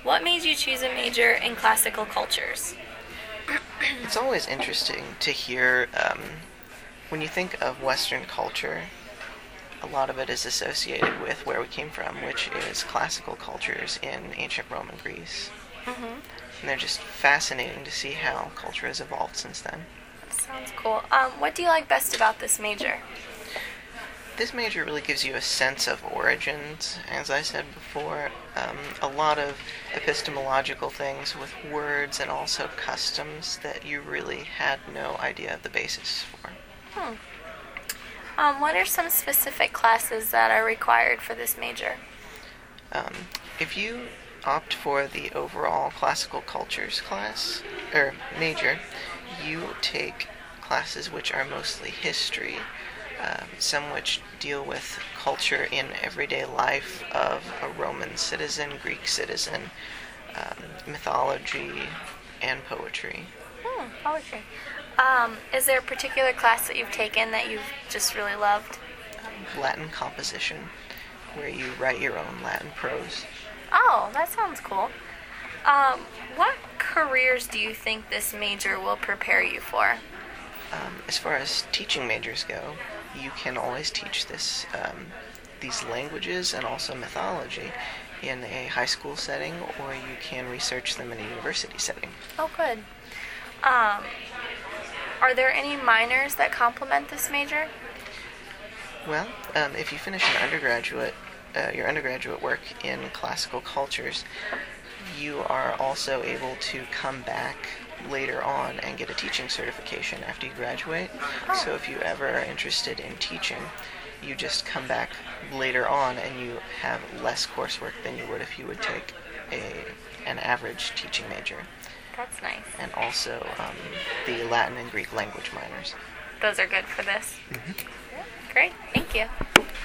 What made you choose a major in classical cultures? It's always interesting to hear when you think of Western culture, a lot of it is associated with where we came from, which is classical cultures in ancient Rome and Greece. Mm-hmm. And they're just fascinating to see how culture has evolved since then. Sounds cool. What do you like best about this major? This major really gives you a sense of origins, as I said before, a lot of epistemological things with words and also customs that you really had no idea of the basis for. What are some specific classes that are required for this major? If you opt for the overall classical cultures class, or major, you take classes which are mostly history, some which deal with culture in everyday life of a Roman citizen, Greek citizen, mythology, and poetry. Poetry. Is there a particular class that you've taken that you've just really loved? Latin composition, where you write your own Latin prose. Oh, that sounds cool. What careers do you think this major will prepare you for? As far as teaching majors go, you can always teach these languages and also mythology in a high school setting, or you can research them in a university setting. Oh, good. Are there any minors that complement this major? Well, if you finish your undergraduate work in classical cultures, you are also able to come back later on and get a teaching certification after you graduate. So if you ever are interested in teaching, you just come back later on and you have less coursework than you would if you would take an average teaching major. That's nice. And also the Latin and Greek language minors. Those are good for this. Mm-hmm. Great. Thank you.